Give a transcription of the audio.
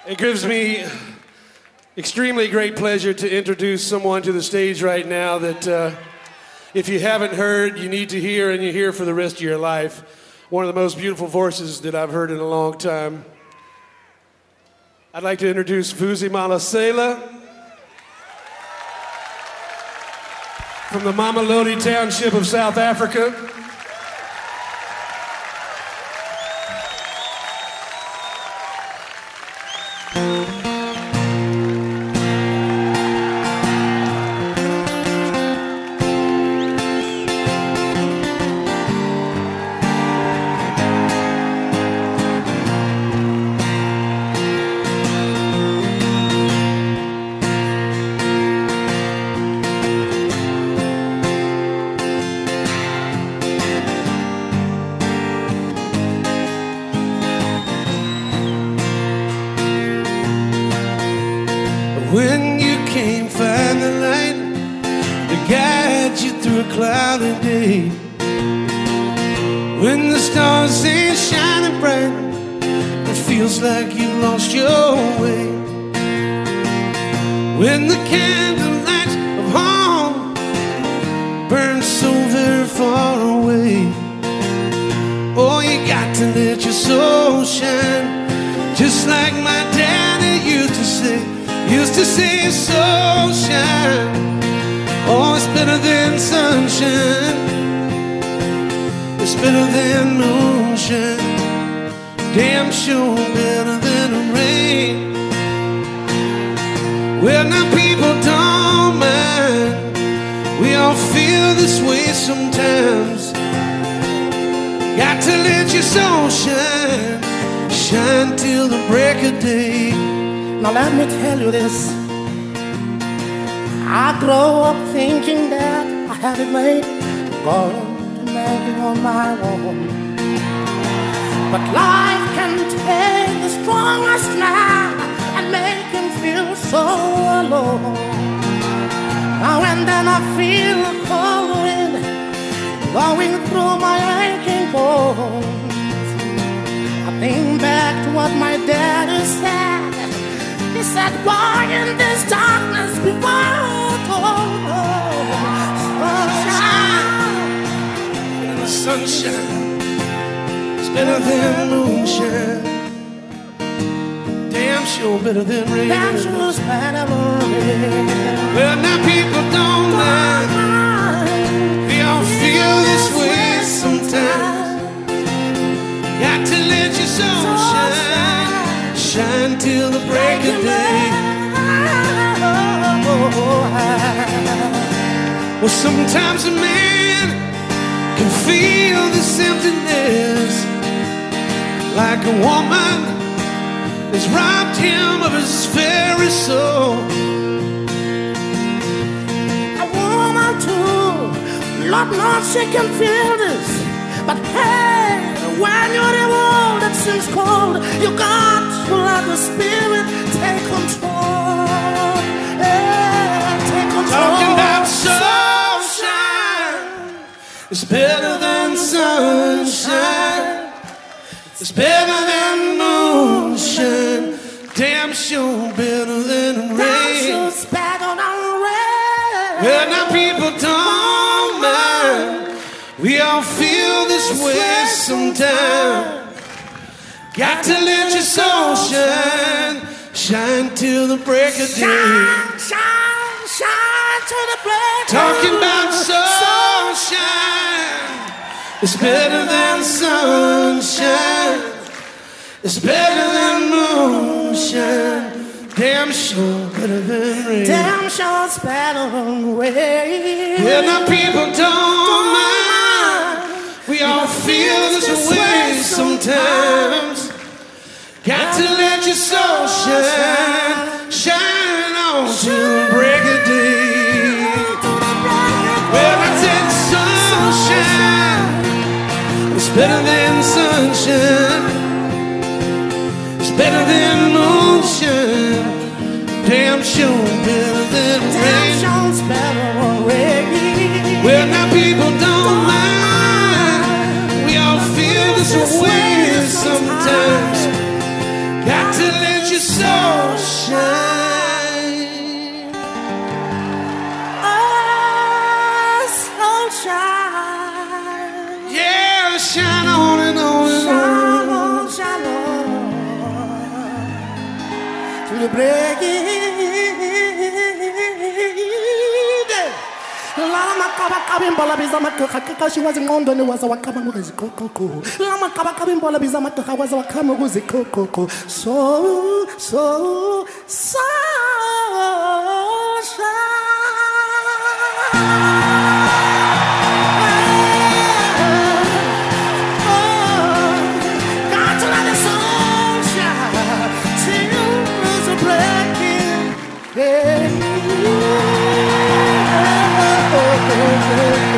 It gives me extremely great pleasure to introduce someone to the stage right now that if you haven't heard, you need to hear, and you hear for the rest of your life. One of the most beautiful voices that I've heard in a long time. I'd like to introduce Vusi Malesela from the Mamelodi Township of South Africa. When you can't find the light to guide you through a cloudy day, when the stars ain't shining bright, it feels like you've lost your way. When the candlelight of home burns so very far away, oh, you got to let your soul shine, just like my daddy used to say. Soul shine. Oh, it's better than sunshine. It's better than moonshine. Damn sure better than rain. Well, now people don't mind. We all feel this way sometimes. Got to let your soul shine. Shine till the break of day. Now let me tell you this. I grow up thinking that I had it made, going to make it on my own. But life can take the strongest man and make him feel so alone. Now and then I feel a cold wind blowing through my aching bones. I think back to what my daddy said. He said, why in this darkness before sunshine, it's better than moonshine. Damn sure better than rain. Damn sure it's better than rain. Well, now people don't mind. We all feel this way sometimes. Got to let your soul shine. Shine till the break of day. Well, sometimes a man can feel this emptiness, like a woman has robbed him of his very soul. A woman too, Lord knows she can feel this. But hey, when you're the world that seems cold, you got to let the Spirit take control. Yeah, take control. Talking about sunshine, it's better than sunshine. It's better than moonshine. Damn sure better than rain. Damn sure it's better than rain. Well, now people don't mind. We all feel this way sometimes. Got to let your soul shine. Shine till the break of day. Shine, shine, shine till the break of day. Talking about sunshine. It's better than sunshine. It's better than moonshine. Damn sure better than rain. Damn sure it's better than rain. Well, now people don't mind. We all feel this way sometimes. Got to let your soul shine. Shine on till the break of day. Well, I said sunshine. It's better than sunshine. It's better than moonshine. Damn sure better than rain. Damn sure it's better than rain. Well, now people don't mind. We all feel this way sometimes. Got to let your soul you break it. Lama kaba kabimbola bizama kaka she was ngondweni waza wakaba nguzikoko. Lama kaba kabimbola bizama kaka waza wakama nguzikoko. So yeah.